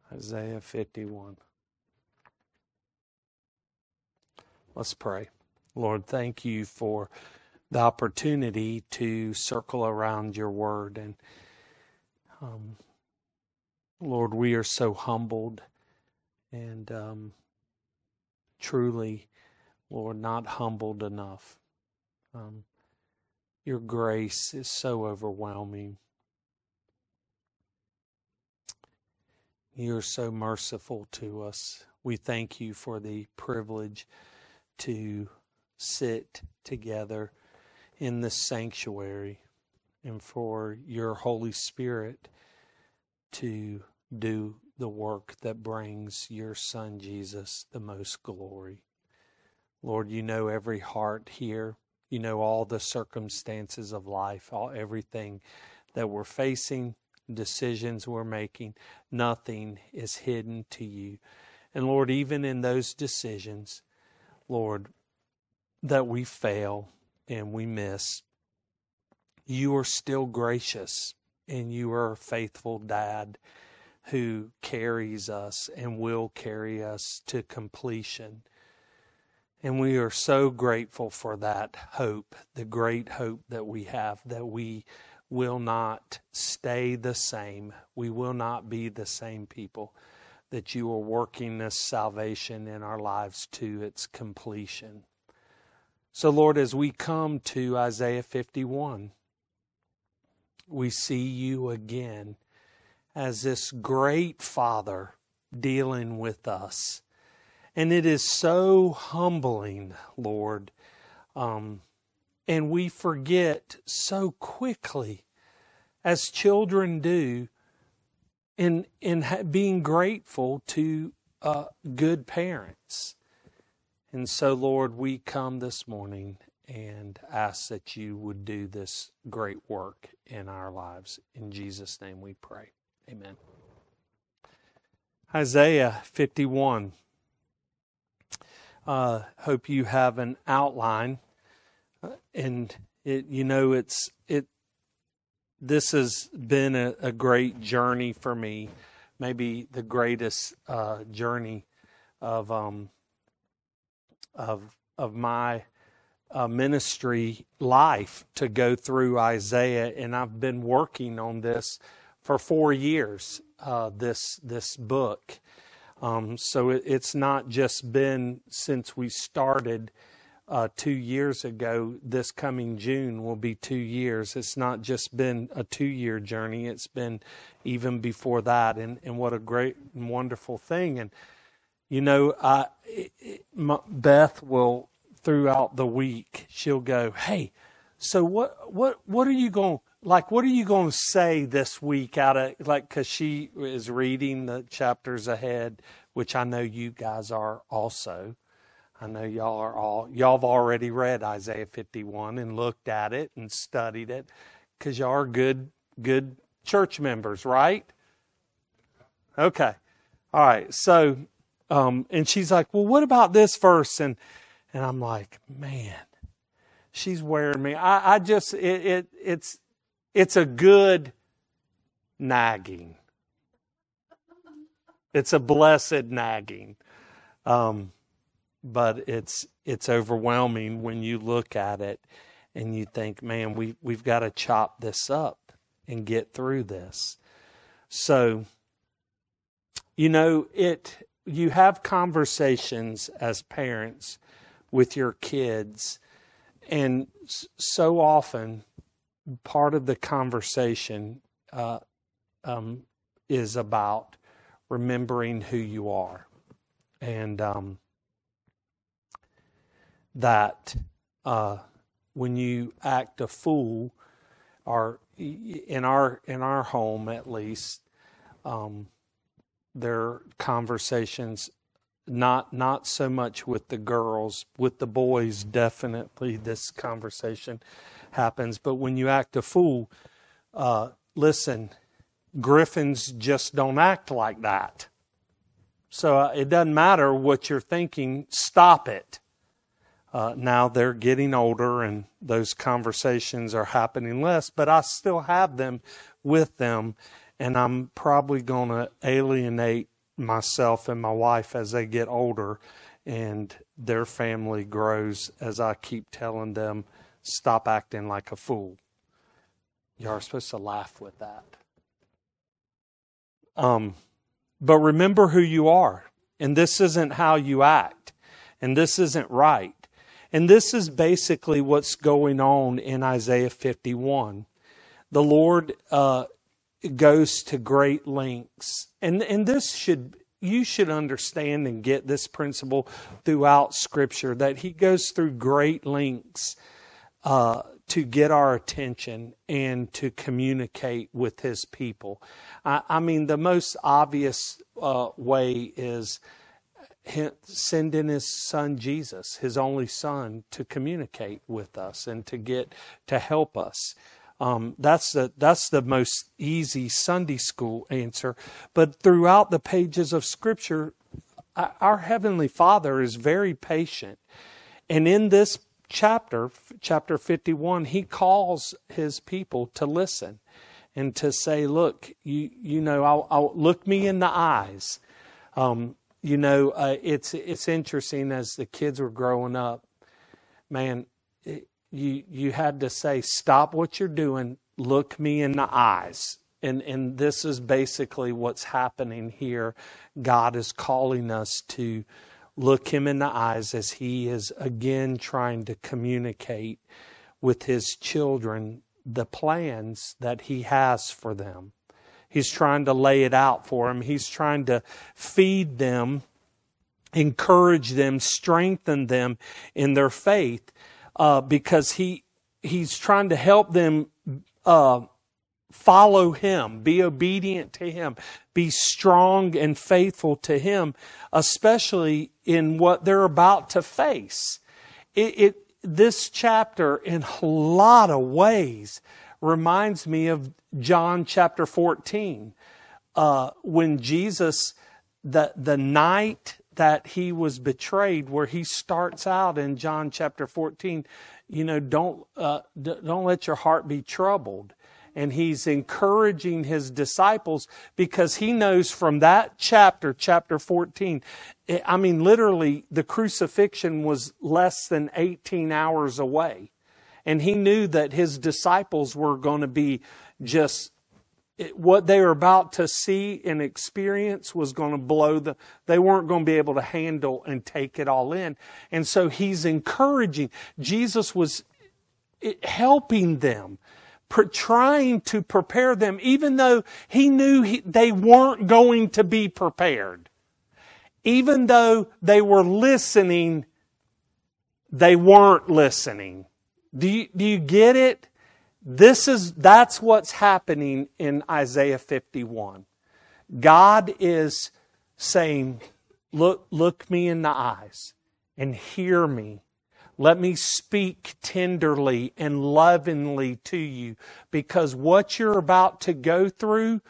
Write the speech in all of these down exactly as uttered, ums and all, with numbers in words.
Isaiah fifty-one. Let's pray. Lord, thank you for the opportunity to circle around your word. And um, Lord, we are so humbled and um, truly, Lord, not humbled enough. Um, your grace is so overwhelming. You're so merciful to us. We thank you for the privilege to sit together in this sanctuary and for your Holy Spirit to do the work that brings your Son Jesus the most glory. Lord, you know every heart here. You know all the circumstances of life, all everything that we're facing, decisions we're making. Nothing is hidden to you. And Lord, even in those decisions, Lord, that we fail and we miss, you are still gracious, and you are a faithful dad who carries us and will carry us to completion. And we are so grateful for that hope, the great hope that we have, that we will not stay the same. We will not be the same people, that you are working this salvation in our lives to its completion. So, Lord, as we come to Isaiah fifty-one, we see you again as this great Father dealing with us. And it is so humbling, Lord. Um, and we forget so quickly, as children do, in, in being grateful to uh, good parents. And so, Lord, we come this morning and ask that you would do this great work in our lives. In Jesus' name we pray. Amen. Isaiah fifty-one. Uh, hope you have an outline, uh, and it, you know, it's it. This has been a, a great journey for me, maybe the greatest uh, journey of um of of my uh, ministry life, to go through Isaiah, and I've been working on this for four years. Uh, this this book. Um, so it, it's not just been since we started uh, two years ago. This coming June will be two years. It's not just been a two-year journey. It's been even before that. And, and what a great and wonderful thing. And, you know, I, it, my, Beth will, throughout the week, she'll go, hey, so what, what, what are you going Like, what are you going to say this week out of, like, because she is reading the chapters ahead, which I know you guys are also. I know y'all are all, y'all have already read Isaiah fifty-one and looked at it and studied it, because y'all are good, good church members, right? Okay. All right. So, um, and she's like, well, what about this verse? And, and I'm like, man, she's wearing me. I, I just, it, it, it's, It's a good nagging. It's a blessed nagging. Um, but it's it's overwhelming when you look at it and you think, man, we, we've got to chop this up and get through this. So, you know, it you have conversations as parents with your kids, and so often part of the conversation uh, um, is about remembering who you are, and um, that uh, when you act a fool, or in our in our home at least, um, there are conversations. Not not so much with the girls, with the boys. Definitely, this conversation happens. But when you act a fool, uh, listen, griffins just don't act like that. So uh, it doesn't matter what you're thinking. Stop it. Uh, now they're getting older and those conversations are happening less, but I still have them with them, and I'm probably going to alienate myself and my wife as they get older and their family grows, as I keep telling them, stop acting like a fool. You are supposed to laugh with that. Um, but remember who you are. And this isn't how you act. And this isn't right. And this is basically what's going on in Isaiah fifty-one. The Lord uh, goes to great lengths. And, and this should, you should understand and get this principle throughout Scripture, that He goes through great lengths uh, to get our attention and to communicate with His people. I, I mean, the most obvious uh, way is sending His Son Jesus, His only Son, to communicate with us and to get to help us. Um, that's the that's the most easy Sunday school answer. But throughout the pages of Scripture, our Heavenly Father is very patient, and in this chapter, chapter fifty-one, He calls His people to listen and to say, "Look, you you know, I'll, I'll look me in the eyes." Um, you know, uh, it's it's interesting as the kids were growing up, man. It, You you had to say, stop what you're doing, look me in the eyes. And and this is basically what's happening here. God is calling us to look Him in the eyes as He is again trying to communicate with His children the plans that He has for them. He's trying to lay it out for them. He's trying to feed them, encourage them, strengthen them in their faith. Uh, because he he's trying to help them uh, follow Him, be obedient to Him, be strong and faithful to Him, especially in what they're about to face. It, it this chapter, in a lot of ways, reminds me of John chapter fourteen, uh, when Jesus, the the night that He was betrayed, where He starts out in John chapter fourteen, you know, don't uh, don't let your heart be troubled. And He's encouraging His disciples because He knows from that chapter, chapter fourteen, I mean, literally the crucifixion was less than eighteen hours away. And He knew that His disciples were going to be just, what they were about to see and experience was going to blow them. They weren't going to be able to handle and take it all in. And so He's encouraging. Jesus was helping them, trying to prepare them, even though He knew he, they weren't going to be prepared. Even though they were listening, they weren't listening. Do you, do you get it? This is, that's what's happening in Isaiah fifty-one. God is saying, look, look me in the eyes and hear me. Let me speak tenderly and lovingly to you, because what you're about to go through,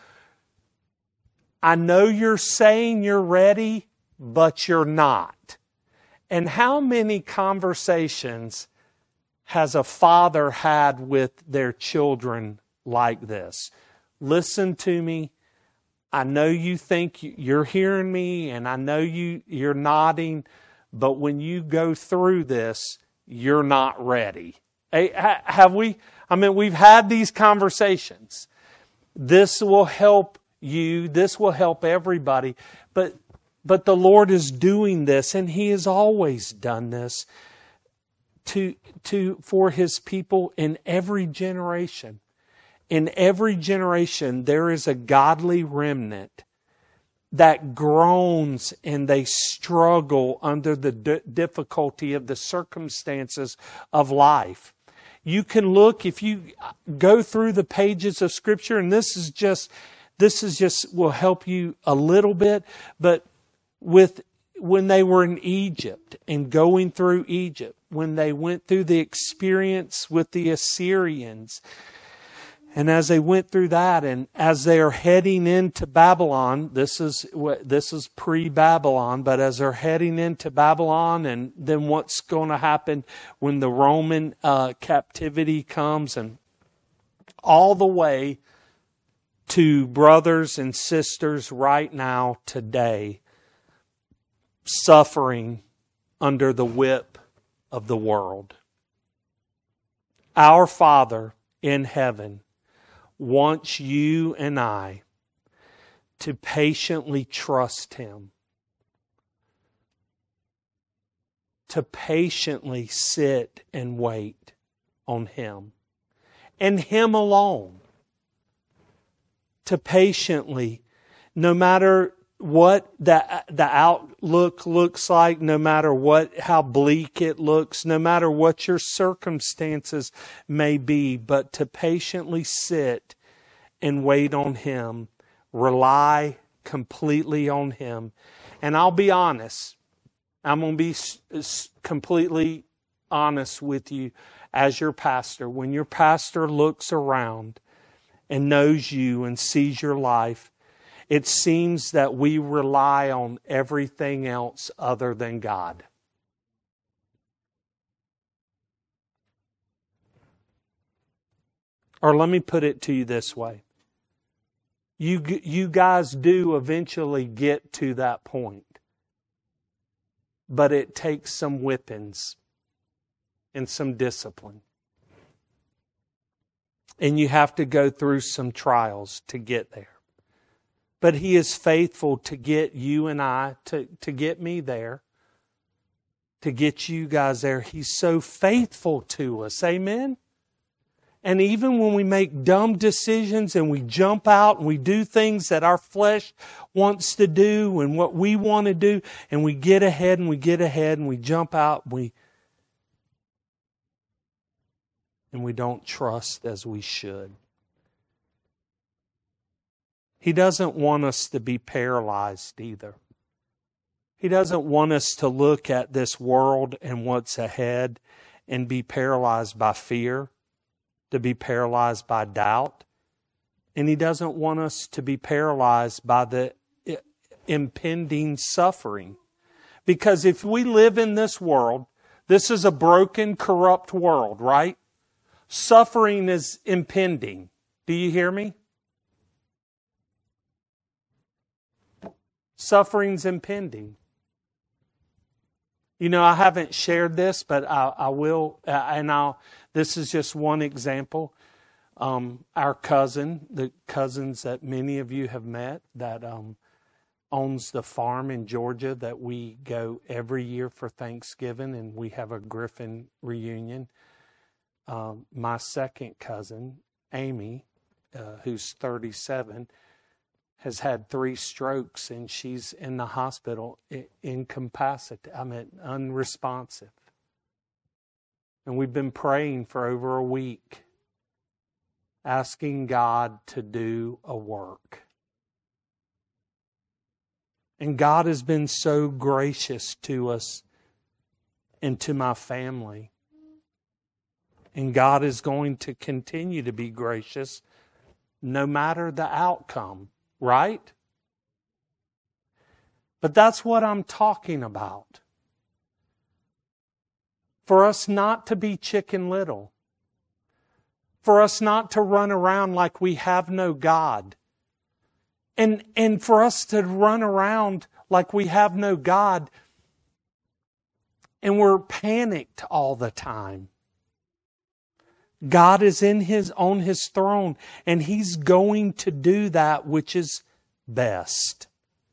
I know you're saying you're ready, but you're not. And how many conversations has a father had with their children like this? Listen to me. I know you think you're hearing me, and I know you, you're nodding, but when you go through this, you're not ready. Hey, have we? I mean, we've had these conversations. This will help you. This will help everybody. But, but the Lord is doing this, and He has always done this to, to, for His people in every generation. In every generation, there is a godly remnant that groans and they struggle under the d- difficulty of the circumstances of life. You can look, if you go through the pages of Scripture, and this is just, this is just will help you a little bit, but with when they were in Egypt and going through Egypt, when they went through the experience with the Assyrians, and as they went through that, and as they are heading into Babylon, this is this is pre-Babylon, but as they're heading into Babylon, and then what's going to happen when the Roman uh, captivity comes, and all the way to brothers and sisters right now, today, suffering under the whip of the world. Our Father in heaven wants you and I to patiently trust Him, to patiently sit and wait on Him, and Him alone. To patiently, no matter what the, the outlook looks like, no matter what how bleak it looks, no matter what your circumstances may be, but to patiently sit and wait on Him, rely completely on Him. And I'll be honest, I'm going to be completely honest with you as your pastor. When your pastor looks around and knows you and sees your life, it seems that we rely on everything else other than God. Or let me put it to you this way. You, you guys do eventually get to that point. But it takes some whippings and some discipline. And you have to go through some trials to get there. But He is faithful to get you and I, to, to get me there, to get you guys there. He's so faithful to us. Amen? And even when we make dumb decisions and we jump out and we do things that our flesh wants to do and what we want to do, and we get ahead and we get ahead and we jump out and we, and we don't trust as we should. He doesn't want us to be paralyzed either. He doesn't want us to look at this world and what's ahead and be paralyzed by fear, to be paralyzed by doubt. And He doesn't want us to be paralyzed by the impending suffering. Because if we live in this world, this is a broken, corrupt world, right? Suffering is impending. Do you hear me? Suffering's impending. You know, I haven't shared this, but I, I will, uh, and I'll, this is just one example. Um, our cousin, the cousins that many of you have met, that um, owns the farm in Georgia that we go every year for Thanksgiving, and we have a Griffin reunion. Um, my second cousin, Amy, uh, who's thirty-seven, has had three strokes, and she's in the hospital incapacitated, I mean unresponsive. And we've been praying for over a week, asking God to do a work. And God has been so gracious to us and to my family. And God is going to continue to be gracious no matter the outcome. Right? But that's what I'm talking about. For us not to be Chicken Little. For us not to run around like we have no God. And, and for us to run around like we have no God and we're panicked all the time. God is in His on His throne, and He's going to do that which is best.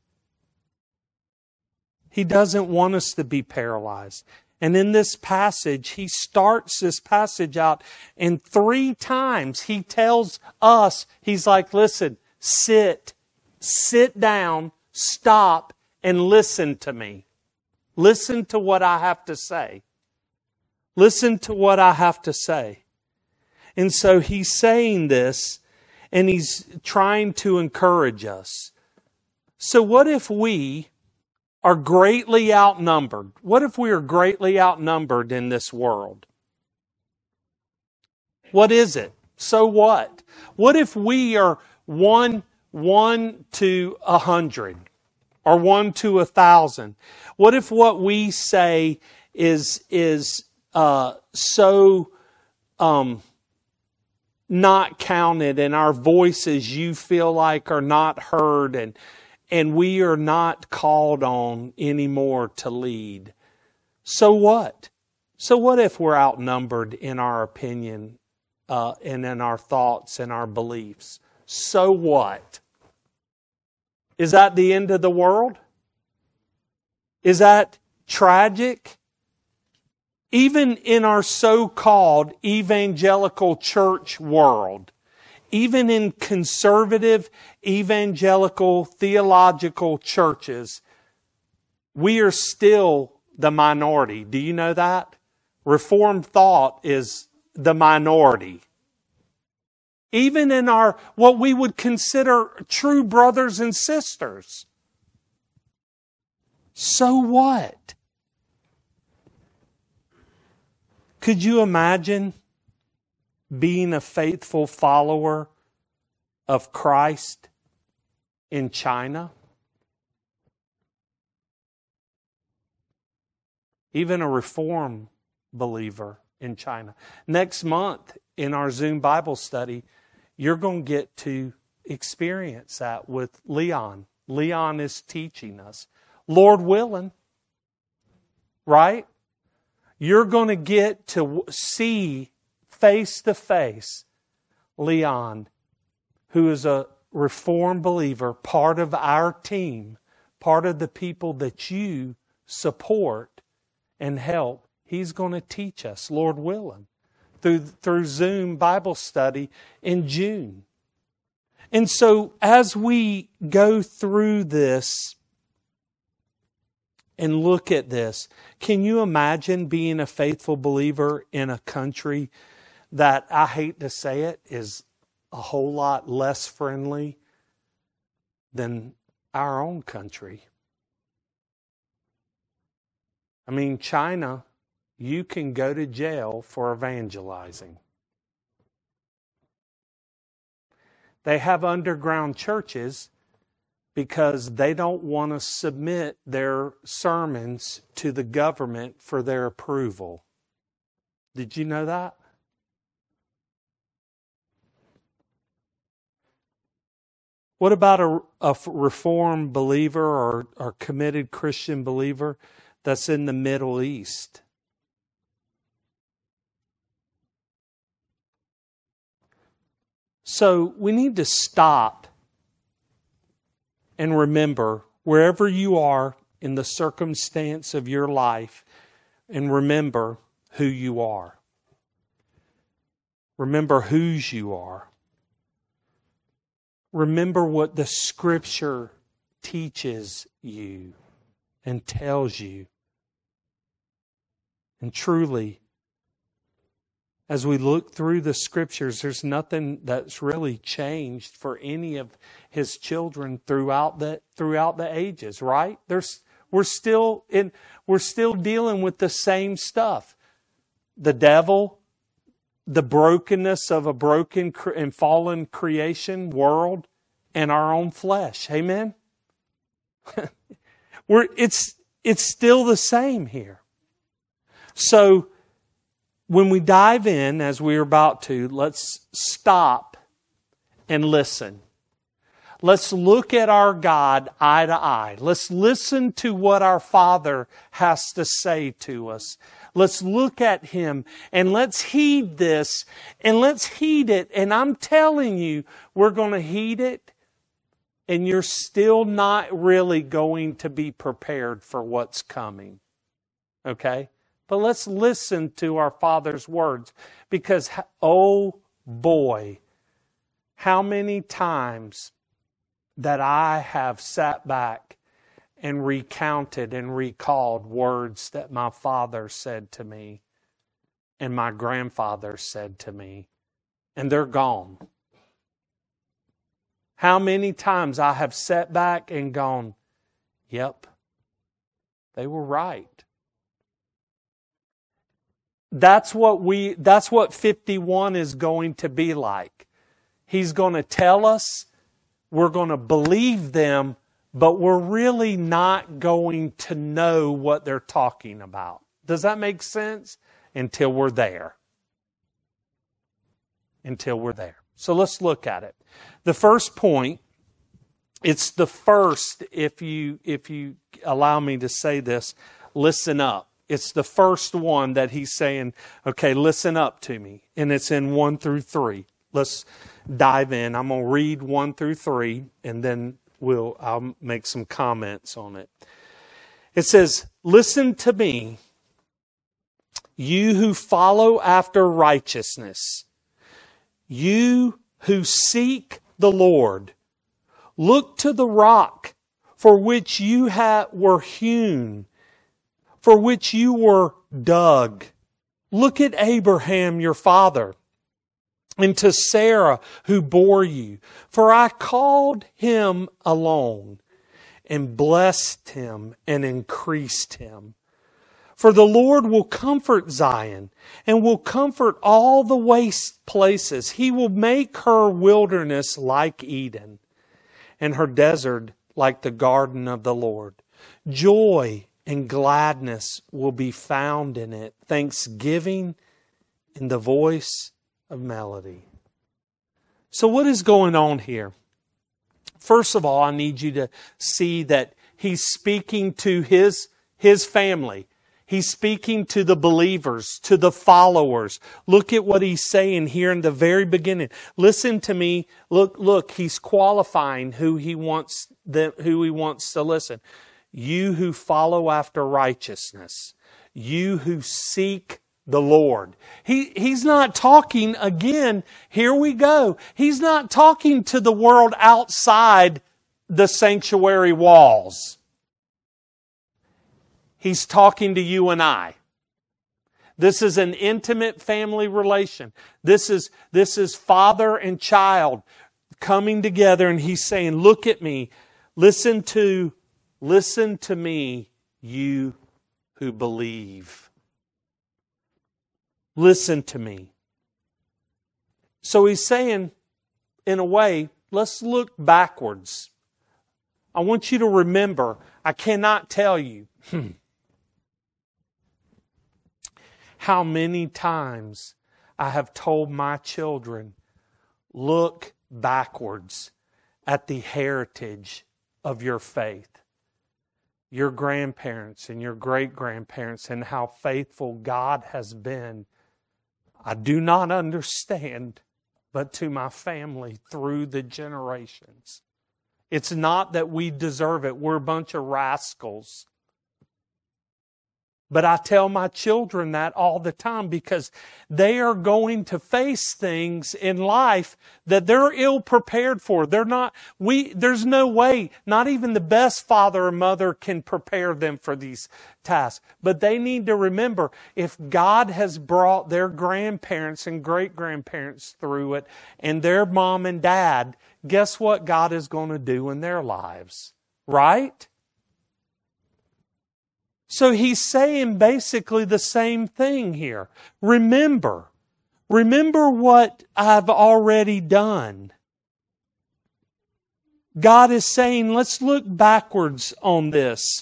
He doesn't want us to be paralyzed. And in this passage, He starts this passage out, and three times He tells us, He's like, listen, sit, sit down, stop, and listen to me. Listen to what I have to say. Listen to what I have to say. And so He's saying this, and He's trying to encourage us. So what if we are greatly outnumbered? What if we are greatly outnumbered in this world? What is it? So what? What if we are one, one to a hundred, or one to a thousand? What if what we say is is uh, so um, not counted and our voices you feel like are not heard and and we are not called on anymore to lead. So what? So what if we're outnumbered in our opinion uh, and in our thoughts and our beliefs? So what? Is that the end of the world? Is that tragic? Even in our so-called evangelical church world, even in conservative evangelical theological churches, we are still the minority. Do you know that? Reformed thought is the minority. Even in our, what we would consider true brothers and sisters. So what? Could you imagine being a faithful follower of Christ in China? Even a Reform believer in China. Next month in our Zoom Bible study, you're going to get to experience that with Leon. Leon is teaching us. Lord willing, right? You're going to get to see face to face Leon, who is a Reformed believer, part of our team, part of the people that you support and help. He's going to teach us, Lord willing, through, through Zoom Bible study in June. And so as we go through this and look at this, can you imagine being a faithful believer in a country that, I hate to say it, is a whole lot less friendly than our own country? I mean, China, you can go to jail for evangelizing. They have underground churches because they don't want to submit their sermons to the government for their approval. Did you know that? What about a, a Reformed believer or, or committed Christian believer that's in the Middle East? So we need to stop and remember, wherever you are in the circumstance of your life, and remember who you are. Remember whose you are. Remember what the Scripture teaches you and tells you. And truly, as we look through the Scriptures, there's nothing that's really changed for any of His children throughout the throughout the ages, right? There's we're still in we're still dealing with the same stuff. The devil, the brokenness of a broken and fallen creation world, and our own flesh. Amen. we're it's it's still the same here. So when we dive in, as we're about to, let's stop and listen. Let's look at our God eye to eye. Let's listen to what our Father has to say to us. Let's look at Him and let's heed this and let's heed it. And I'm telling you, we're going to heed it and you're still not really going to be prepared for what's coming. Okay? But let's listen to our Father's words because, oh boy, how many times that I have sat back and recounted and recalled words that my father said to me and my grandfather said to me, and they're gone. How many times I have sat back and gone, yep, they were right. That's what we, that's what fifty-one is going to be like. He's going to tell us, we're going to believe them, but we're really not going to know what they're talking about. Does that make sense? Until we're there. until we're there. So let's look at it. The first point, it's the first, if you if you allow me to say this, listen up. It's the first one that he's saying, okay, listen up to me. And it's in one through three. Let's dive in. I'm going to read one through three, and then we'll I'll make some comments on it. It says, listen to me, you who follow after righteousness, you who seek the Lord. Look to the rock for which you ha- were hewn, for which you were dug. Look at Abraham, your father, and to Sarah, who bore you. For I called him alone, and blessed him, and increased him. For the Lord will comfort Zion, and will comfort all the waste places. He will make her wilderness like Eden, and her desert like the garden of the Lord. Joy and gladness will be found in it, thanksgiving in the voice of melody. So what is going on here? First of all, I need you to see that he's speaking to his, his family. He's speaking to the believers, to the followers. Look at what he's saying here in the very beginning. Listen to me. Look, look, he's qualifying who he wants them, who he wants to listen. You who follow after righteousness. You who seek the Lord. He, he's not talking, again, here we go. He's not talking to the world outside the sanctuary walls. He's talking to you and I. This is an intimate family relation. This is, this is father and child coming together, and he's saying, look at me. Listen to, listen to me, you who believe. Listen to me. So he's saying, in a way, let's look backwards. I want you to remember, I cannot tell you how many times I have told my children, look backwards at the heritage of your faith. Your grandparents and your great-grandparents, and how faithful God has been. I do not understand, but to my family through the generations. It's not that we deserve it. We're a bunch of rascals. But I tell my children that all the time because they are going to face things in life that they're ill prepared for. They're not, we, there's no way, not even the best father or mother can prepare them for these tasks. But they need to remember, if God has brought their grandparents and great-grandparents through it, and their mom and dad, guess what God is going to do in their lives? Right? So he's saying basically the same thing here. Remember. Remember what I've already done. God is saying, let's look backwards on this.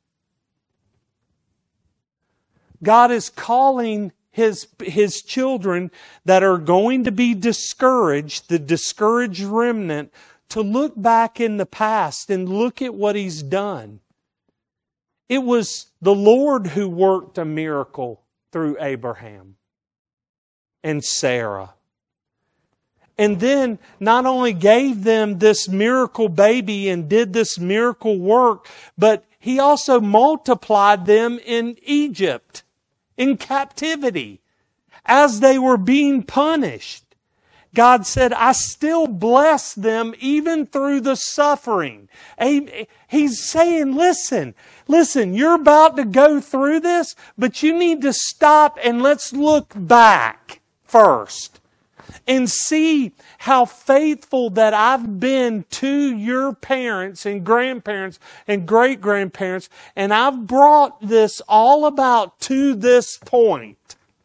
God is calling His, His children that are going to be discouraged, the discouraged remnant, to look back in the past and look at what He's done. It was the Lord who worked a miracle through Abraham and Sarah. And then not only gave them this miracle baby and did this miracle work, but He also multiplied them in Egypt, in captivity, as they were being punished. God said, I still bless them even through the suffering. He's saying, listen, listen, you're about to go through this, but you need to stop and let's look back first and see how faithful that I've been to your parents and grandparents and great-grandparents, and I've brought this all about to this point.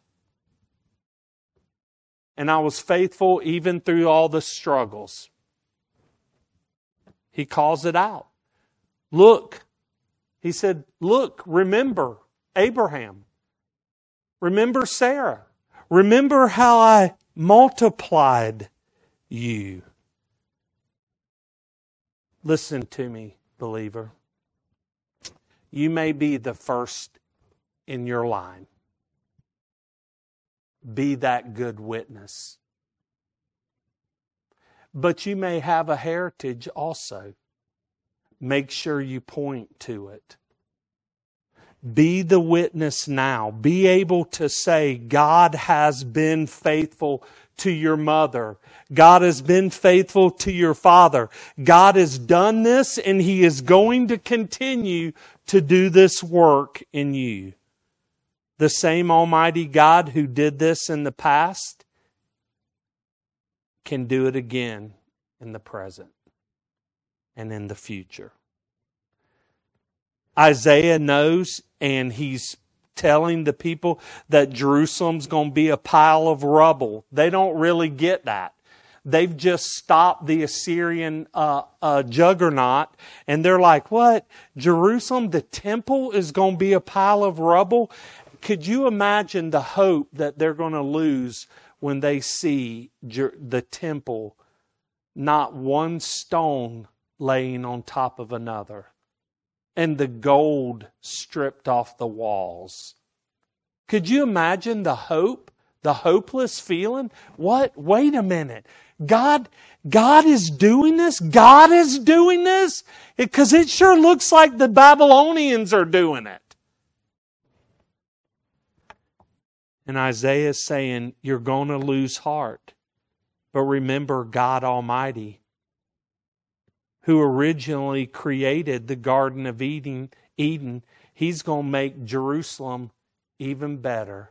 And I was faithful even through all the struggles. He calls it out. Look, he said, look, remember Abraham. Remember Sarah. Remember how I multiplied you. Listen to me, believer. You may be the first in your line. Be that good witness. But you may have a heritage also. Make sure you point to it. Be the witness now. Be able to say, God has been faithful to your mother. God has been faithful to your father. God has done this and He is going to continue to do this work in you. The same Almighty God who did this in the past can do it again in the present and in the future. Isaiah knows, and he's telling the people that Jerusalem's going to be a pile of rubble. They don't really get that. They've just stopped the Assyrian uh, uh, juggernaut, and they're like, what? Jerusalem, the temple is going to be a pile of rubble? Could you imagine the hope that they're going to lose when they see Jer- the temple, not one stone laying on top of another, and the gold stripped off the walls? Could you imagine the hope, the hopeless feeling? What? Wait a minute. God, God is doing this? God is doing this? Because it, it sure looks like the Babylonians are doing it. And Isaiah is saying, you're going to lose heart. But remember God Almighty, who originally created the Garden of Eden, Eden, He's going to make Jerusalem even better.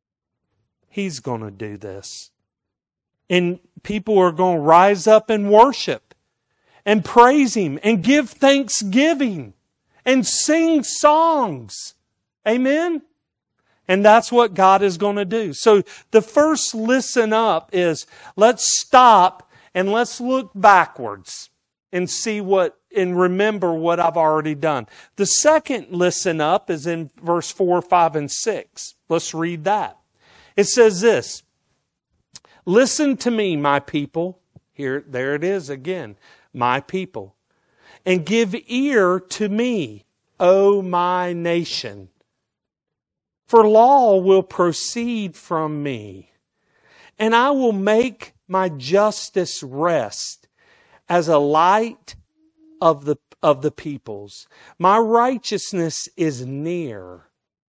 He's going to do this. And people are going to rise up and worship and praise Him and give thanksgiving and sing songs. Amen? And that's what God is going to do. So the first listen up is, let's stop and let's look backwards and see what, and remember what I've already done. The second listen up is in verse four, five, and six. Let's read that. It says this, listen to me, my people. Here, there it is again, my people. And give ear to me, O my nation. For law will proceed from me, and I will make my justice rest as a light of the, of the peoples. My righteousness is near.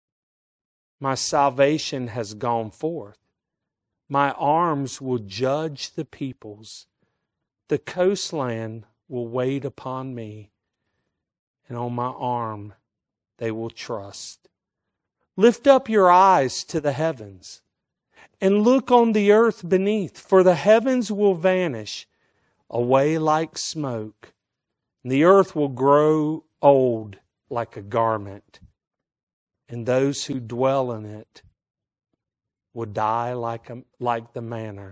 My salvation has gone forth. My arms will judge the peoples. The coastland will wait upon me, and on my arm they will trust. Lift up your eyes to the heavens and look on the earth beneath, for the heavens will vanish away like smoke, and the earth will grow old like a garment, and those who dwell in it will die like, a, like the manner.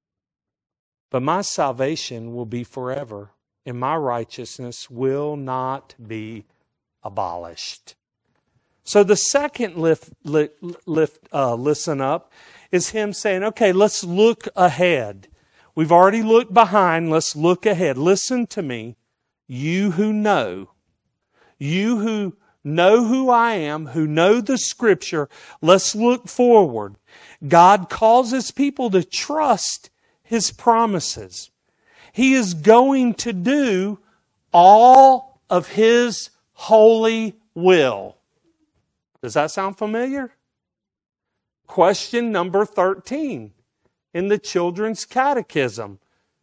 But my salvation will be forever, and my righteousness will not be abolished. So the second lift, lift, lift uh, listen up is Him saying, okay, let's look ahead. We've already looked behind. Let's look ahead. Listen to me, you who know, you who know who I am, who know the Scripture. Let's look forward. God calls His people to trust His promises. He is going to do all of His holy will. Does that sound familiar? Question number thirteen in the Children's Catechism.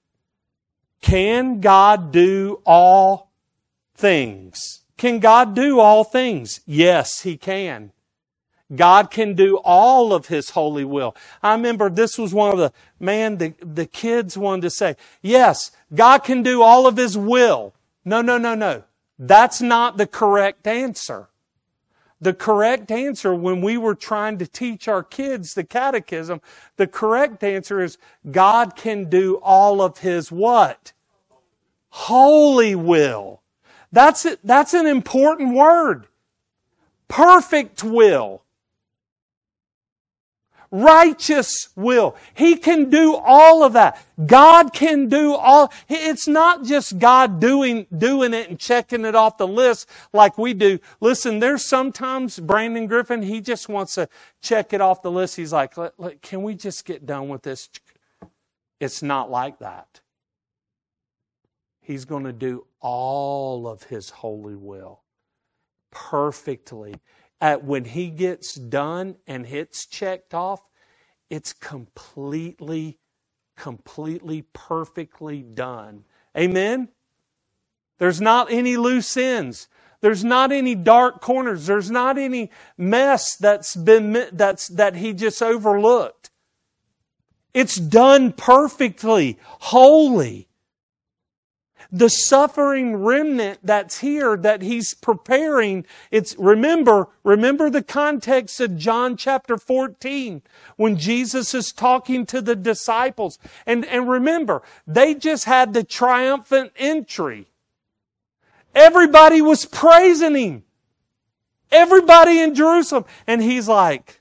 Can God do all things? Can God do all things? Yes, He can. God can do all of His holy will. I remember this was one of the, man, the, the kids wanted to say, yes, God can do all of His will. No, no, no, no. That's not the correct answer. The correct answer when we were trying to teach our kids the catechism, the correct answer is God can do all of His what? Holy will. That's it. That's an important word. Perfect will. righteous will. He can do all of that. God can do all. It's not just God doing, doing it and checking it off the list like we do. Listen, there's sometimes Brandon Griffin, he just wants to check it off the list. He's like, can we just get done with this? It's not like that. He's going to do all of His holy will perfectly. At when He gets done and it's checked off, it's completely, completely, perfectly done. Amen? There's not any loose ends. There's not any dark corners. There's not any mess that's been that's that He just overlooked. It's done perfectly, holy. The suffering remnant that's here, that He's preparing, it's, remember, remember the context of John chapter fourteen, when Jesus is talking to the disciples. And, and remember, they just had the triumphant entry. Everybody was praising Him. Everybody in Jerusalem. And He's like,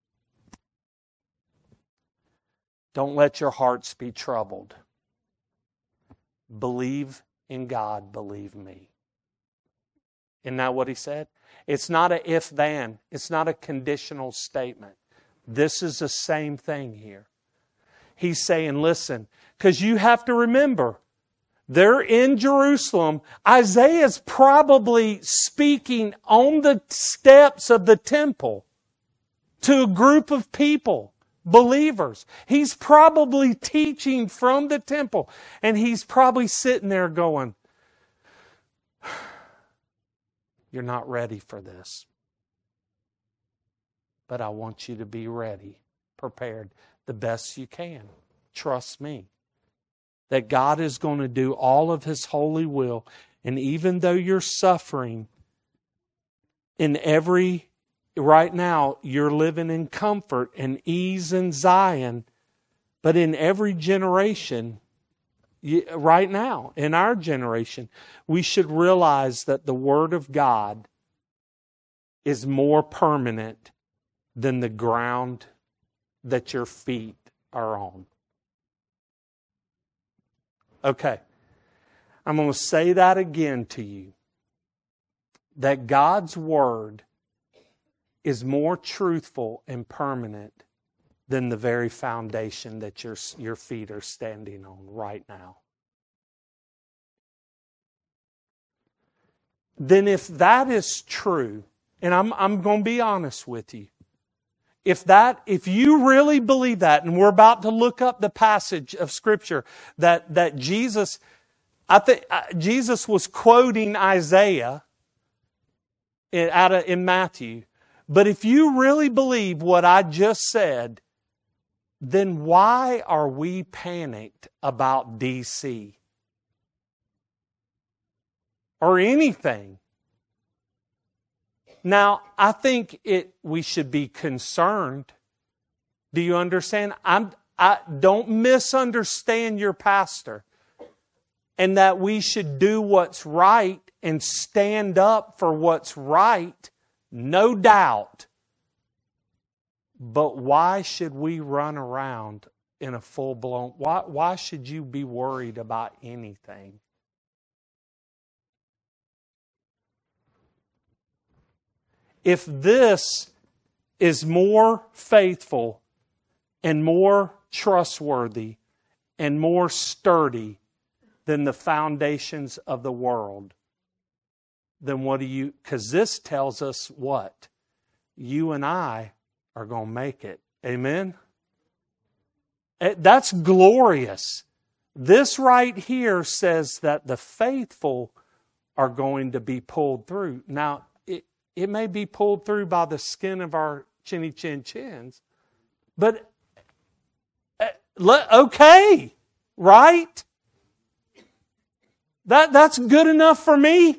don't let your hearts be troubled. Believe in God, believe me. Isn't that what He said? It's not a if-then. It's not a conditional statement. This is the same thing here. He's saying, listen, because you have to remember, they're in Jerusalem. Isaiah's probably speaking on the steps of the temple to a group of people. Believers. He's probably teaching from the temple. And he's probably sitting there going, you're not ready for this. But I want you to be ready, prepared, the best you can. Trust me. That God is going to do all of His holy will. And even though you're suffering in every right now, you're living in comfort and ease in Zion. But in every generation, right now, in our generation, we should realize that the Word of God is more permanent than the ground that your feet are on. Okay. I'm going to say that again to you. That God's Word is more truthful and permanent than the very foundation that your, your feet are standing on right now. Then if that is true, and I'm, I'm going to be honest with you, if that, if you really believe that, and we're about to look up the passage of Scripture that, that Jesus, I think Jesus was quoting Isaiah in, out of, in Matthew. But if you really believe what I just said, then why are we panicked about D C? Or anything? Now, I think it. we should be concerned. Do you understand? I'm, I don't misunderstand your pastor. And that we should do what's right and stand up for what's right. No doubt. But why should we run around in a full-blown... Why, why should you be worried about anything? If this is more faithful and more trustworthy and more sturdy than the foundations of the world, then what do you... Because this tells us what? You and I are going to make it. Amen? That's glorious. This right here says that the faithful are going to be pulled through. Now, it, it may be pulled through by the skin of our chinny chin chins, but okay, right? That, that's good enough for me.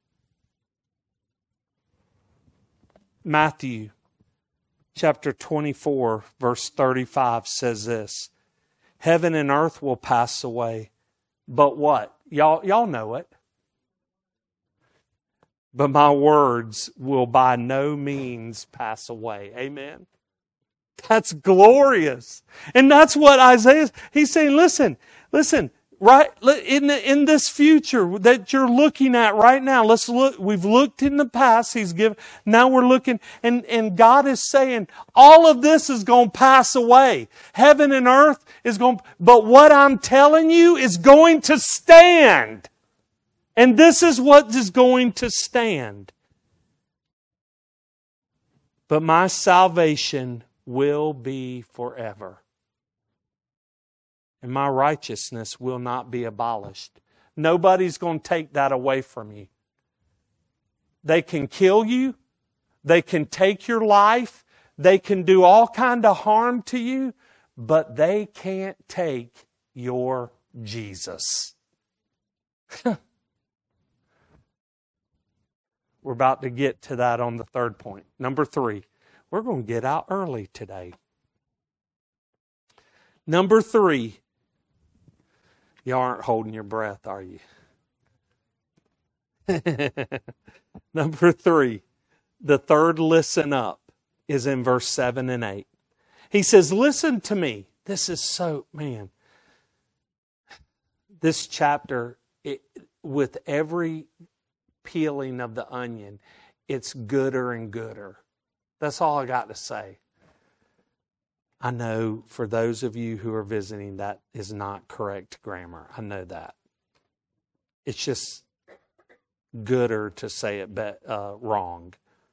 Matthew chapter twenty-four, verse thirty-five says this. Heaven and earth will pass away, but what? Y'all, y'all know it. But my words will by no means pass away. Amen? That's glorious. And that's what Isaiah, he's saying, listen, listen, right in the, in this future that you're looking at right now, let's look, we've looked in the past, he's given, now we're looking, and, and God is saying, all of this is going to pass away. Heaven and earth is going, but what I'm telling you is going to stand. And this is what is going to stand. But my salvation will be forever. And my righteousness will not be abolished. Nobody's going to take that away from you. They can kill you. They can take your life. They can do all kind of harm to you. But they can't take your Jesus. We're about to get to that on the third point. Number three, we're going to get out early today. Number three, you aren't holding your breath, are you? Number three, the third listen up is in verse seven and eight. He says, listen to me. This is so, man, this chapter, it, with every peeling of the onion, it's gooder and gooder. That's all I got to say. I know for those of you who are visiting, that is not correct grammar. I know that. It's just gooder to say it be, uh, wrong.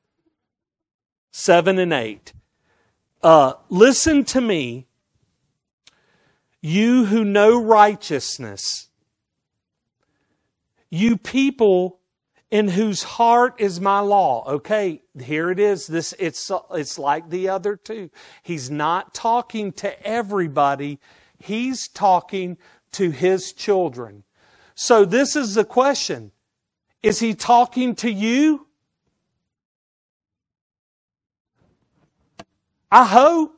Seven and eight. Uh, listen to me, you who know righteousness, you people in whose heart is my law. Okay, here it is. This it's it's like the other two. He's not talking to everybody. He's talking to his children. So this is the question. Is he talking to you? I hope.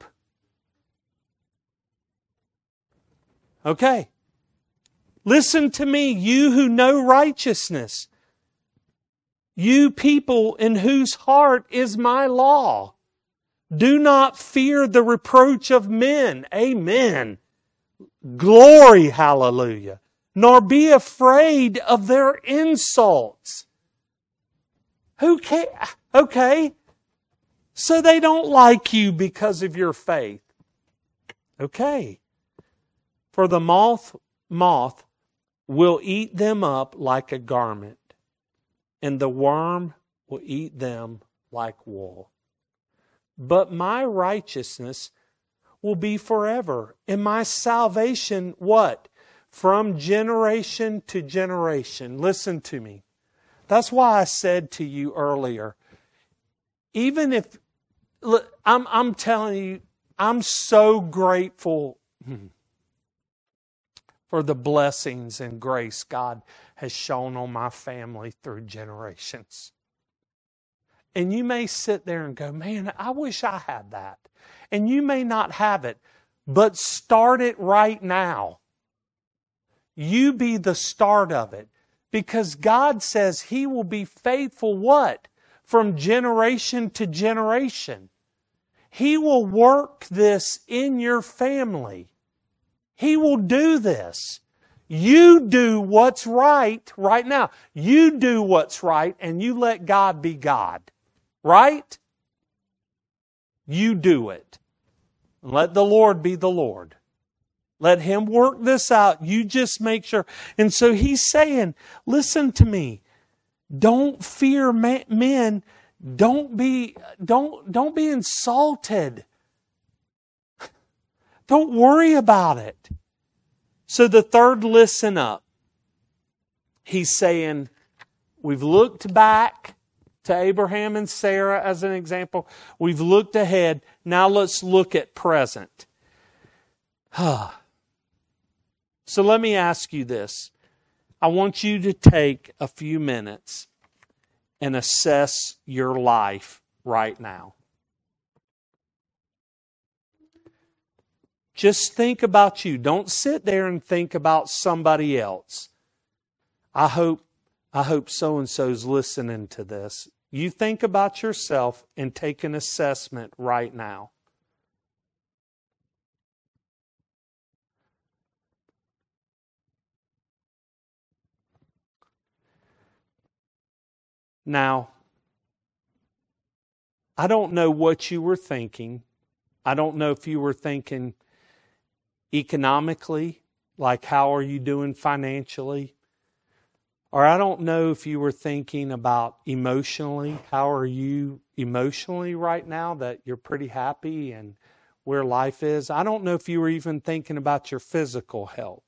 Okay. Listen to me, you who know righteousness. You people in whose heart is my law. Do not fear the reproach of men. Amen. Glory, hallelujah. Nor be afraid of their insults. Who can? Okay. So they don't like you because of your faith. Okay. For the moth, moth will eat them up like a garment, and the worm will eat them like wool. But my righteousness will be forever, and my salvation, what? From generation to generation. Listen to me. That's why I said to you earlier, even if, look, I'm, I'm telling you, I'm so grateful for the blessings and grace God has shown on my family through generations. And you may sit there and go, man, I wish I had that. And you may not have it, but start it right now. You be the start of it. Because God says He will be faithful, what? From generation to generation. He will work this in your family. He will do this. You do what's right right now. You do what's right and you let God be God. Right? You do it. Let the Lord be the Lord. Let Him work this out. You just make sure. And so He's saying, listen to me. Don't fear men. Don't be, don't, don't be insulted. Don't worry about it. So the third listen up. He's saying, we've looked back to Abraham and Sarah as an example. We've looked ahead. Now let's look at present. So let me ask you this. I want you to take a few minutes and assess your life right now. Just think about you. Don't sit there and think about somebody else. I hope, I hope so-and-so's listening to this. You think about yourself and take an assessment right now. Now, I don't know what you were thinking. I don't know if you were thinking economically, like how are you doing financially? Or I don't know if you were thinking about emotionally, how are you emotionally right now, that you're pretty happy and where life is. I don't know if you were even thinking about your physical health.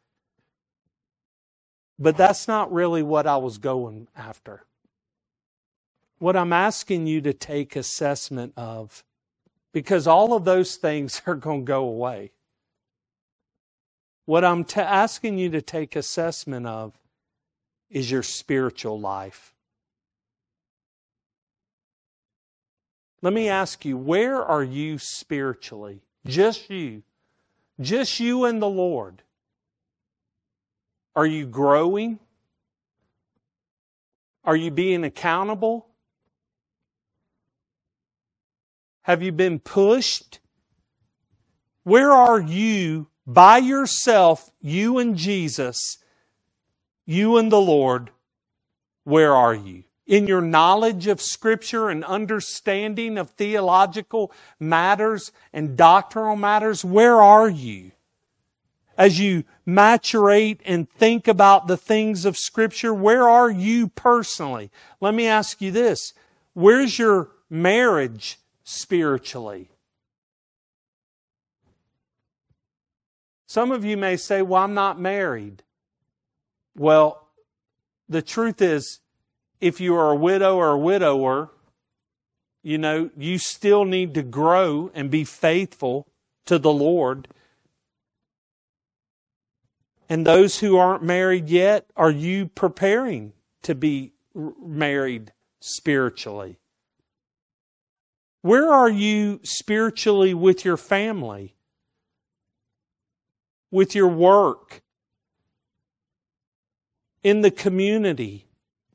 But that's not really what I was going after. What I'm asking you to take assessment of, because all of those things are going to go away. What I'm t- asking you to take assessment of is your spiritual life. Let me ask you, where are you spiritually? Just you. Just you and the Lord. Are you growing? Are you being accountable? Have you been pushed? Where are you by yourself, you and Jesus, you and the Lord? Where are you? In your knowledge of Scripture and understanding of theological matters and doctrinal matters, where are you? As you maturate and think about the things of Scripture, where are you personally? Let me ask you this. Where's your marriage spiritually? Some of you may say, well, I'm not married. Well, the truth is, if you are a widow or a widower, you know, you still need to grow and be faithful to the Lord. And those who aren't married yet, are you preparing to be married spiritually? Where are you spiritually with your family? With your work? In the community?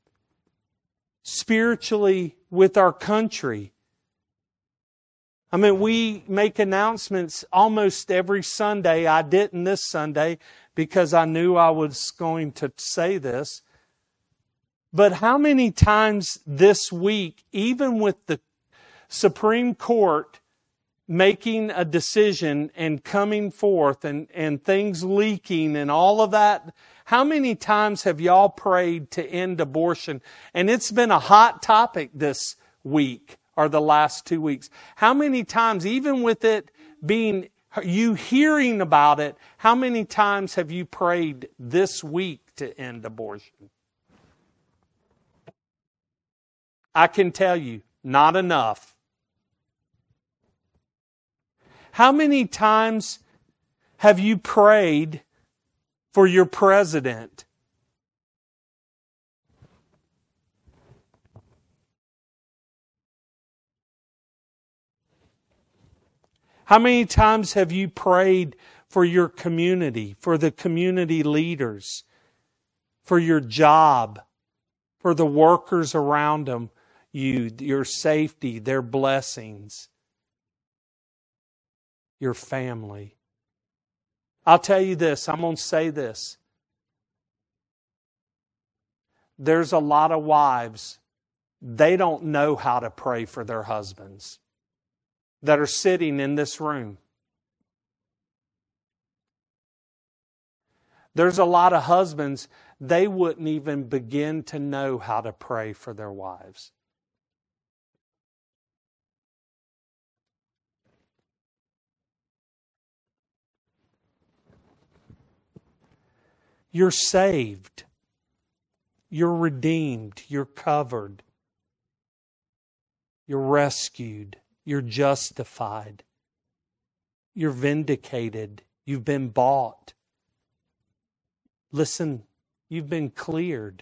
Spiritually with our country? I mean, we make announcements almost every Sunday. I didn't this Sunday because I knew I was going to say this. But how many times this week, even with the Supreme Court making a decision and coming forth and, and things leaking and all of that, how many times have y'all prayed to end abortion? And it's been a hot topic this week or the last two weeks. How many times, even with it being, you hearing about it, how many times have you prayed this week to end abortion? I can tell you, not enough. How many times have you prayed for your president? How many times have you prayed for your community, for the community leaders, for your job, for the workers around them, you, your safety, their blessings, your family? I'll tell you this, I'm going to say this. There's a lot of wives, they don't know how to pray for their husbands that are sitting in this room. There's a lot of husbands, they wouldn't even begin to know how to pray for their wives. You're saved. You're redeemed. You're covered. You're rescued. You're justified. You're vindicated. You've been bought. Listen, you've been cleared.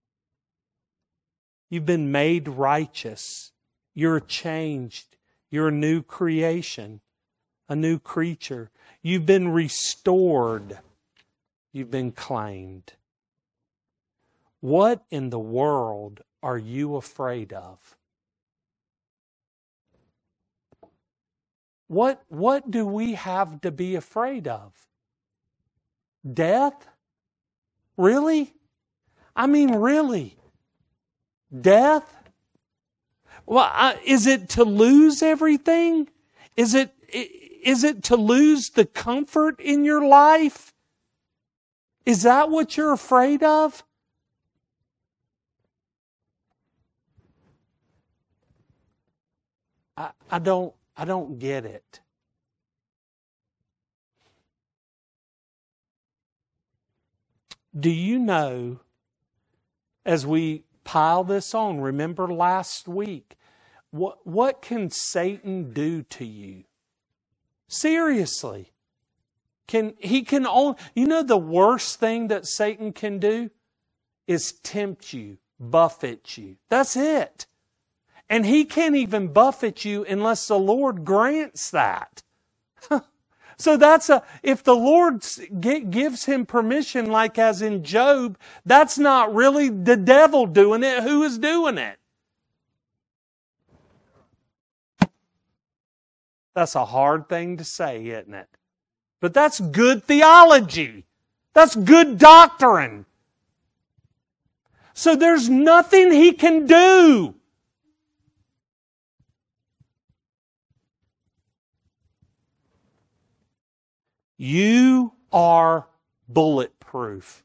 You've been made righteous. You're changed. You're a new creation, a new creature. You've been restored. You've been claimed. What in the world are you afraid of? What, what do we have to be afraid of? Death? Really? I mean, really? Death? Well, I, is it to lose everything? Is it, is it to lose the comfort in your life? Is that what you're afraid of? I, I don't, I don't get it. Do you know, as we pile this on, remember last week, what, what can Satan do to you? Seriously. Can, he can only, you know the worst thing that Satan can do is tempt you, buffet you. That's it. And he can't even buffet you unless the Lord grants that. So that's a, if the Lord gives him permission, like as in Job, that's not really the devil doing it. Who is doing it? That's a hard thing to say, isn't it? But that's good theology. That's good doctrine. So there's nothing he can do. You are bulletproof.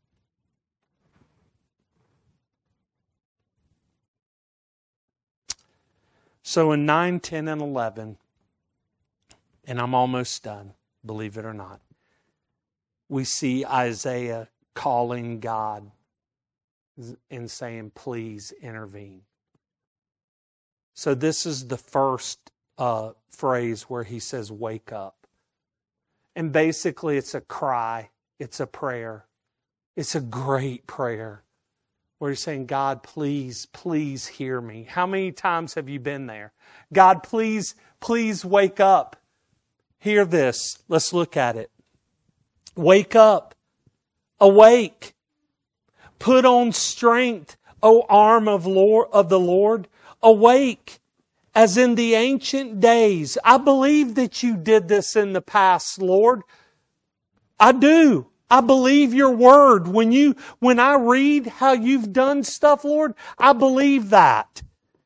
So in nine, ten, and eleven, and I'm almost done, believe it or not, we see Isaiah calling God and saying, please intervene. So this is the first uh, phrase where he says, wake up. And basically it's a cry. It's a prayer. It's a great prayer where you're saying, God, please, please hear me. How many times have you been there? God, please, please wake up. Hear this. Let's look at it. Wake up. Awake. Put on strength, O arm of Lord of the Lord. Awake. As in the ancient days. I believe that you did this in the past, Lord. I do. I believe your word. When you, when I read how you've done stuff, Lord, I believe that.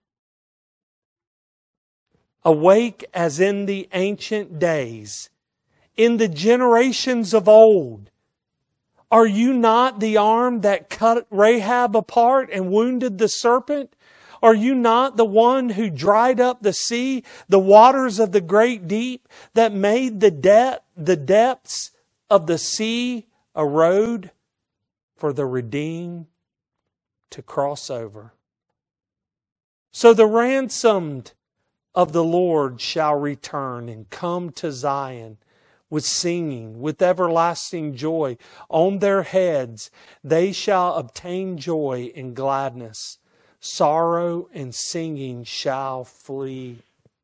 Awake as in the ancient days, in the generations of old. Are you not the arm that cut Rahab apart and wounded the serpent? Are you not the one who dried up the sea, the waters of the great deep, that made the de- the depths of the sea a road for the redeemed to cross over? So the ransomed of the Lord shall return and come to Zion with singing, with everlasting joy on their heads. They shall obtain joy and gladness. Sorrow and singing shall flee.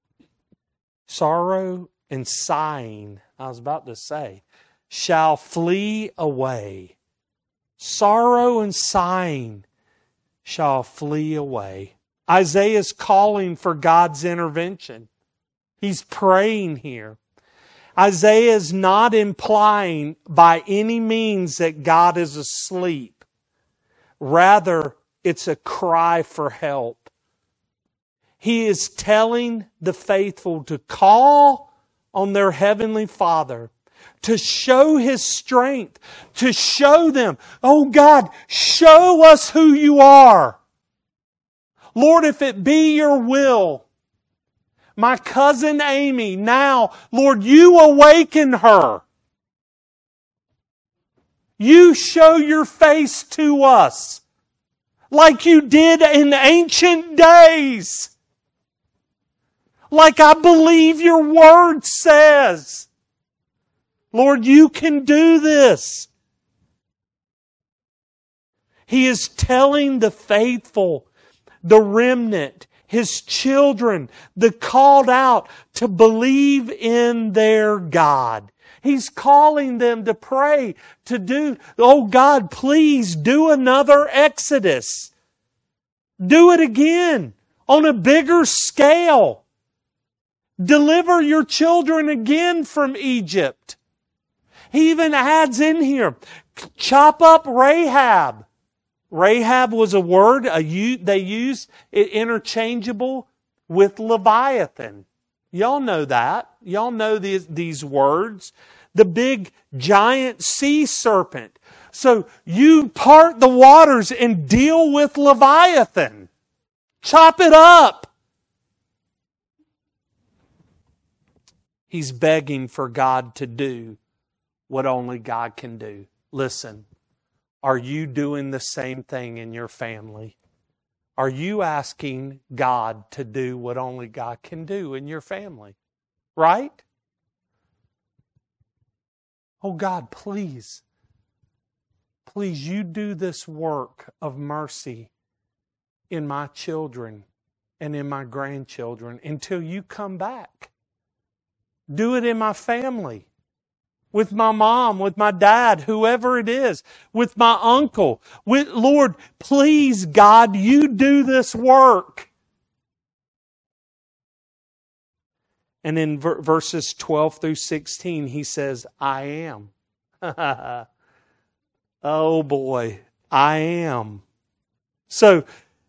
Sorrow and sighing, I was about to say, shall flee away. Sorrow and sighing shall flee away. Isaiah is calling for God's intervention. He's praying here. Isaiah is not implying by any means that God is asleep. Rather, it's a cry for help. He is telling the faithful to call on their Heavenly Father, to show His strength, to show them, oh God, show us who you are. Lord, if it be your will, my cousin Amy, now, Lord, you awaken her. You show your face to us like you did in ancient days. Like I believe your word says. Lord, you can do this. He is telling the faithful, the remnant, His children, the called out, to believe in their God. He's calling them to pray, to do, oh God, please do another Exodus. Do it again on a bigger scale. Deliver your children again from Egypt. He even adds in here, chop up Rahab. Rahab was a word a, they used it interchangeable with Leviathan. Y'all know that. Y'all know these, these words. The big giant sea serpent. So you part the waters and deal with Leviathan. Chop it up. He's begging for God to do what only God can do. Listen, are you doing the same thing in your family? Are you asking God to do what only God can do in your family? Right? Oh God, please, please, you do this work of mercy in my children and in my grandchildren until you come back. Do it in my family. With my mom, with my dad, whoever it is, with my uncle. With, Lord, please, God, you do this work. And in ver- verses twelve through sixteen, he says, I am. Oh boy, I am. So,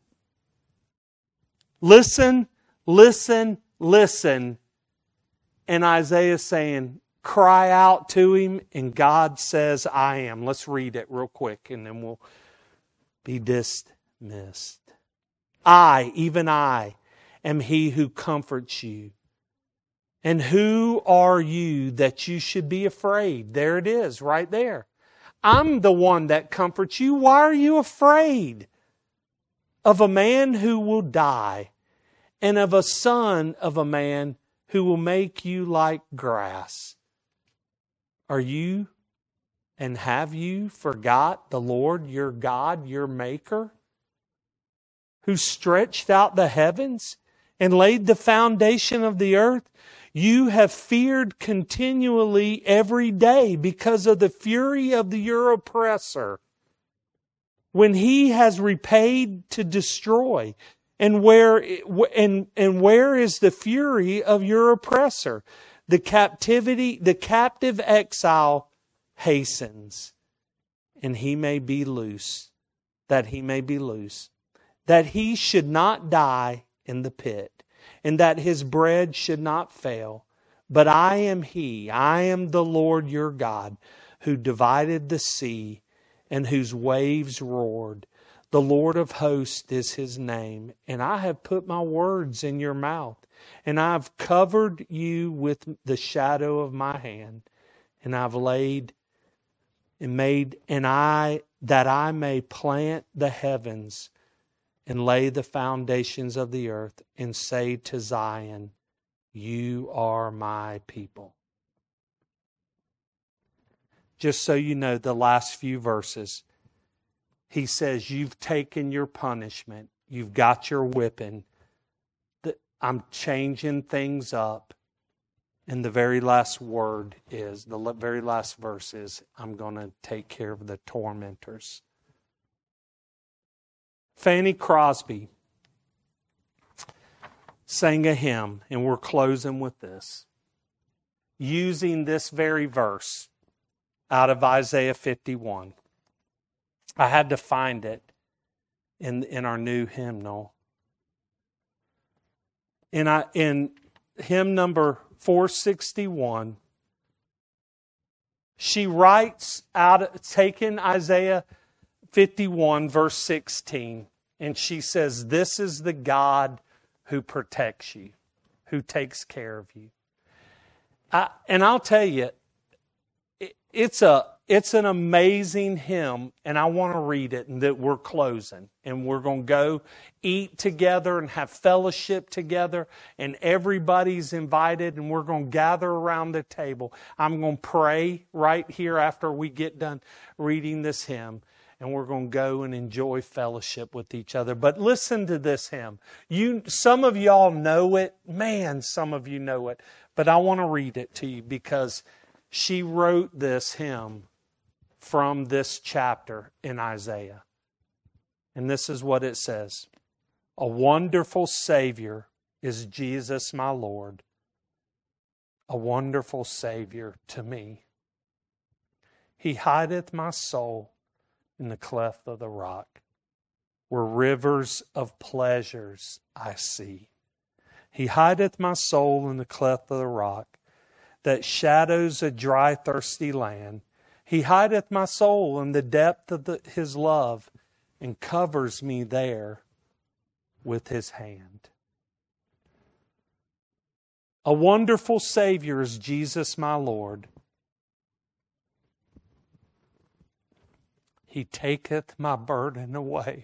listen, listen, listen. And Isaiah's saying, cry out to him, and God says, I am. Let's read it real quick, and then we'll be dismissed. I, even I, am he who comforts you. And who are you that you should be afraid? There it is, right there. I'm the one that comforts you. Why are you afraid of a man who will die, and of a son of a man who will make you like grass? Are you and have you forgot the Lord your God, your Maker, who stretched out the heavens and laid the foundation of the earth? You have feared continually every day because of the fury of the, your oppressor, when he has repaid to destroy. And where and and where is the fury of your oppressor? The captivity, the captive exile hastens, and he may be loose, that he may be loose, that he should not die in the pit, and that his bread should not fail. But I am he, I am the Lord your God, who divided the sea and whose waves roared. The Lord of hosts is his name, and I have put my words in your mouth, and I've covered you with the shadow of my hand, and I've laid and made, and I, that I may plant the heavens and lay the foundations of the earth, and say to Zion, you are my people. Just so you know, the last few verses, he says, you've taken your punishment. You've got your whipping. I'm changing things up. And the very last word is, the very last verse is, I'm going to take care of the tormentors. Fanny Crosby sang a hymn, and we're closing with this, using this very verse out of Isaiah fifty-one. I had to find it in, in our new hymnal. In, I, in hymn number four sixty-one, she writes out, taking Isaiah fifty-one, verse sixteen, and she says, this is the God who protects you, who takes care of you. I, and I'll tell you, it, it's a It's an amazing hymn, and I want to read it, and that we're closing. And we're going to go eat together and have fellowship together, and everybody's invited, and we're going to gather around the table. I'm going to pray right here after we get done reading this hymn, and we're going to go and enjoy fellowship with each other. But listen to this hymn. You, some of y'all know it. Man, some of you know it. But I want to read it to you because she wrote this hymn from this chapter in Isaiah. And this is what it says. A wonderful Savior is Jesus my Lord. A wonderful Savior to me. He hideth my soul in the cleft of the rock. where rivers of pleasures I see. He hideth my soul in the cleft of the rock, that shadows a dry, thirsty land. He hideth my soul in the depth of the, his love, and covers me there with his hand. A wonderful Savior is Jesus my Lord. He taketh my burden away.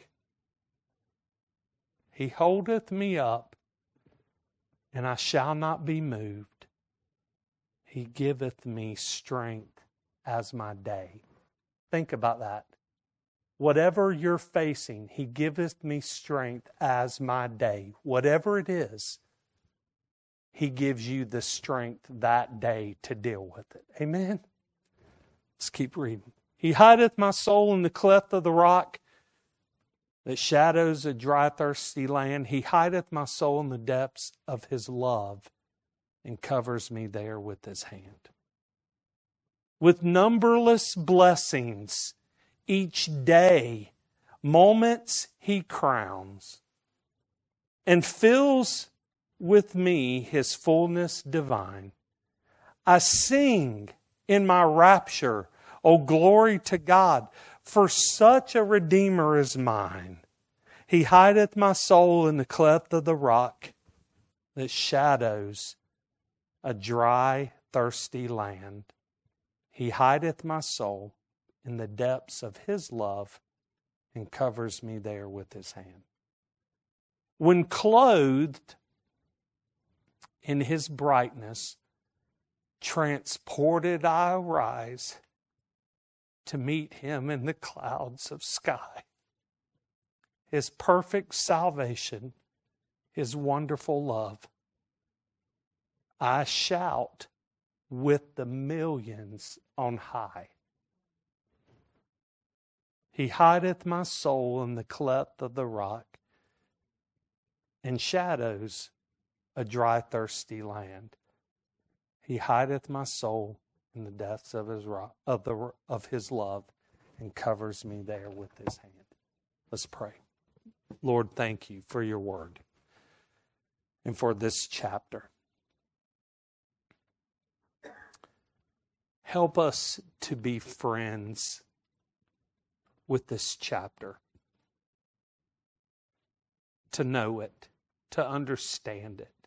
He holdeth me up, and I shall not be moved. He giveth me strength as my day. Think about that. Whatever you're facing, He giveth me strength as my day. Whatever it is, He gives you the strength that day to deal with it. Amen? Let's keep reading. He hideth my soul in the cleft of the rock, that shadows a dry, thirsty land. He hideth my soul in the depths of His love, and covers me there with His hand. With numberless blessings, each day, moments He crowns, and fills with me His fullness divine. I sing in my rapture, O glory to God, for such a Redeemer is mine. He hideth my soul in the cleft of the rock, that shadows a dry, thirsty land. He hideth my soul in the depths of His love, and covers me there with His hand. When clothed in His brightness, transported I arise to meet Him in the clouds of sky. His perfect salvation, His wonderful love. I shout with the millions on high. He hideth my soul in the cleft of the rock, and shadows a dry, thirsty land. He hideth my soul in the depths of his rock, of the of His love, and covers me there with His hand. Let's pray. Lord, thank You for Your word and for this chapter. Help us to be friends with this chapter, to know it, to understand it,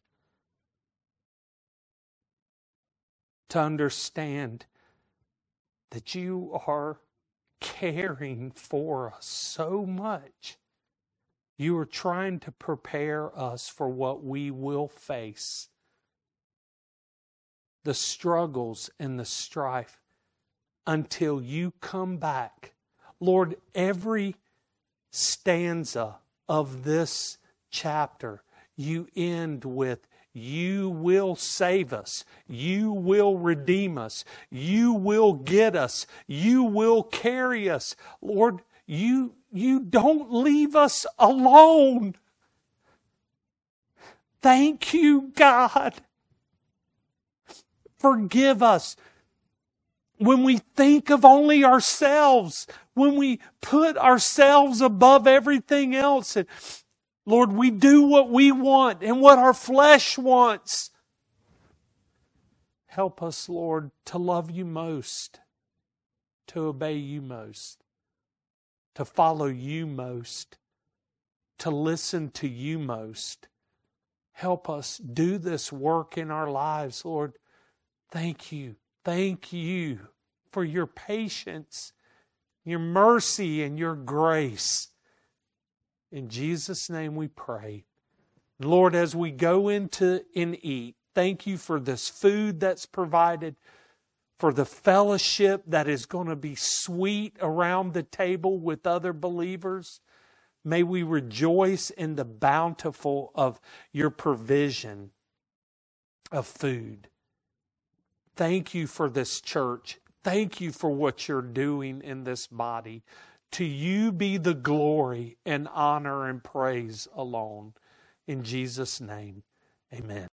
to understand that You are caring for us so much. You are trying to prepare us for what we will face, the struggles and the strife, until You come back. Lord, every stanza of this chapter, You end with, You will save us. You will redeem us. You will get us. You will carry us. Lord, You, you don't leave us alone. Thank You, God. Forgive us when we think of only ourselves, when we put ourselves above everything else. And Lord, we do what we want and what our flesh wants. Help us, Lord, to love You most, to obey You most, to follow You most, to listen to You most. Help us do this work in our lives, Lord. Thank You. Thank You for Your patience, Your mercy, and Your grace. In Jesus' name we pray. Lord, as we go into and eat, thank You for this food that's provided, for the fellowship that is going to be sweet around the table with other believers. May we rejoice in the bountiful of Your provision of food. Thank You for this church. Thank You for what You're doing in this body. To You be the glory and honor and praise alone. In Jesus' name, amen.